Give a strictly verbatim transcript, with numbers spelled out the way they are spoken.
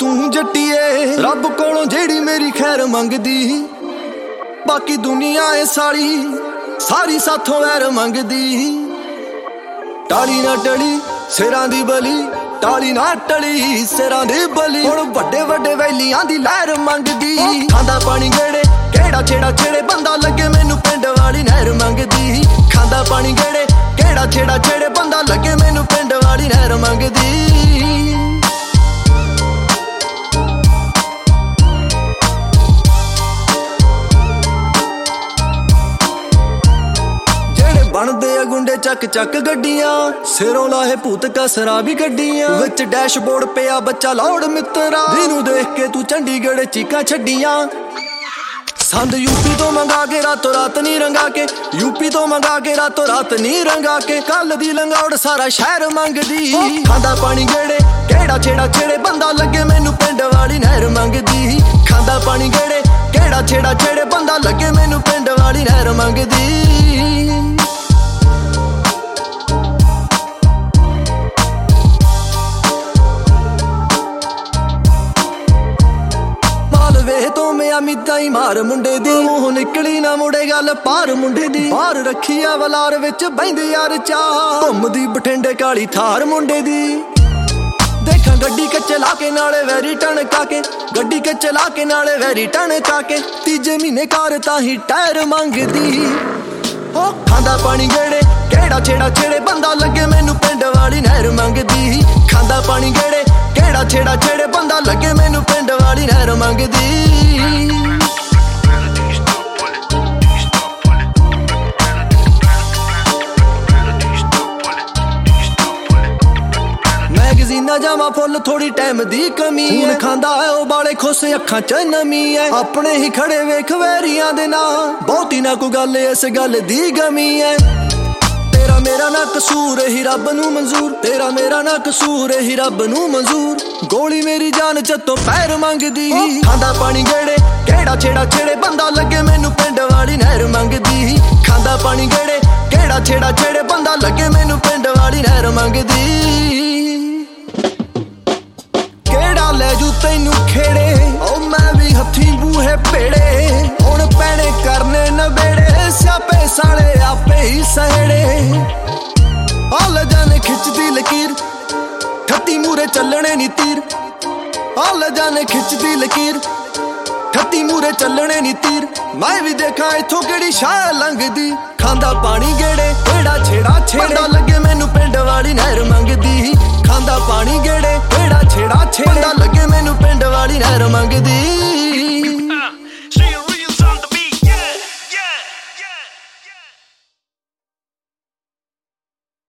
तू जट्टीए रब कोलों जेड़ी मेरी खैर मंगदी, बाकी दुनिया है सारी सारी साथों वैर मंगदी। टाली ना टली सिरां दी बली, टाली ना टली सिरां दी बली। हुण वड्डे वड्डे वैलियां दी लहर मंगदी, खांदा पानी गेड़े केड़ा छेड़ा छेड़े बंदा लगे मैनू पिंड वाली नहर मंगदी। खांदा पानी गेड़े केड़ा छेड़ा छेड़े बंदा लगे मैनू पिंड वाली नहर मंगदी। बनदे आ गुंडे चक चक गड्डियां, सिरों लाहे भूत कसरा भी गड्डियां। विच डैशबोर्ड पिया बच्चा लाउड मित्रा, दिनू देख के तू चंडीगढ़ चीकां छड्डियां। संद यूपी तो मंगा के रातों रात नी रंगा के, यूपी तो मंगा के रातों रात नी रंगा के। कल दी लंगाउड़ सारा शहर मंगदी, खांदा पानी गेड़े केड़ा छेड़ा छेड़े बंदा लगे मैनू पिंड वाली नहर मंगदी। खांदा पानी गेड़े केड़ा छेड़ा छेड़े बंदा लगे मैनू पिंड वाली नहर मंगदी। वे तो मैं अमिता ही मार मुंडे दी, मूंह निकली ना मुड़े गल पार मुंडे दी। बाहर रखी आ वलार विच बहिंदे यार चाह, घुमदी बठिंडे काली थार मुंडे दी। देखा गड्डी के चला के नाले वैरी टणका के, गड्डी के चला के नाले वैरी टणका के। तीजे महीने कार ताही टायर मंगदी, ओ खांदा पानी गेड़े केड़ा छेड़ा छेड़े बंदा लगे मैनू पिंड वाली नहर मंगदी। खांदा पानी गेड़े केड़ा छेड़ा छेड़े बंदा लगे मैनू पिंड वाली नहर मंगदी। मैगजीना जावा फुल थोड़ी टाइम दी कमी है, खांदा है ओ बाले खुश अखां च नमी है। अपने ही खड़े वेख वैरियां दे ना, बहुती ना कोई गल इस गल दी गमी है। तेरा मेरा ना कसूर ही रब नू मंजूर, तेरा मेरा ना कसूर ही रब नू मंजूर। गोली मेरी जान चतों पैर मंगदी, खांदा पानी गेड़े केड़ा छेड़ा छेड़े बंदा लगे मैनू पिंड वाली नहर मंगदी। खांदा पानी गेड़े केड़ा छेड़ा छेड़े बंदा लगे मैनू पिंड वाली नहर मंगदी। केड़ा ले जू तैनू खेड़े ओ मैं भी हथी बूहे पेड़े, हुण पैणे करने नबेड़े स्यापे साले आपे ही सहेड़े। आल जाने खिचदी लकीर ठत्ती मूरे चलने नी तीर, आल जाने खिचदी लकीर ठत्ती मूरे चलने नी तीर। मैं भी देखा इथों केड़ी शाह लंघदी, खांदा पानी गेड़े केड़ा छेड़ा छेड़े